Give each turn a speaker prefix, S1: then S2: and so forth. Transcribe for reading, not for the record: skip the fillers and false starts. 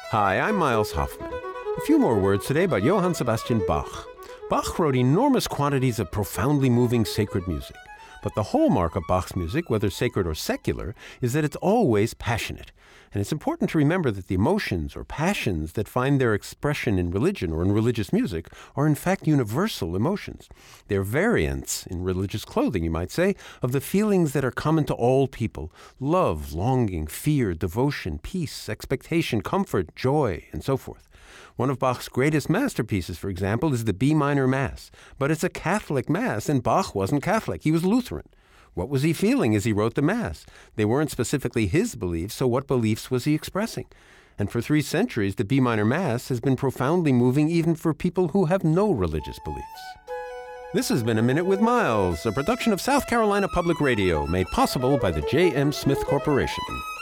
S1: Hi, I'm Miles Hoffman. A few more words today about Johann Sebastian Bach. Bach wrote enormous quantities of profoundly moving sacred music. But the hallmark of Bach's music, whether sacred or secular, is that it's always passionate. And it's important to remember that the emotions or passions that find their expression in religion or in religious music are in fact universal emotions. They're variants, in religious clothing you might say, of the feelings that are common to all people: love, longing, fear, devotion, peace, expectation, comfort, joy, and so forth. One of Bach's greatest masterpieces, for example, is the B minor Mass. But it's a Catholic Mass, and Bach wasn't Catholic. He was Lutheran. What was he feeling as he wrote the Mass? They weren't specifically his beliefs, so what beliefs was he expressing? And for 3 centuries, the B minor Mass has been profoundly moving even for people who have no religious beliefs. This has been A Minute with Miles, a production of South Carolina Public Radio, made possible by the J.M. Smith Corporation.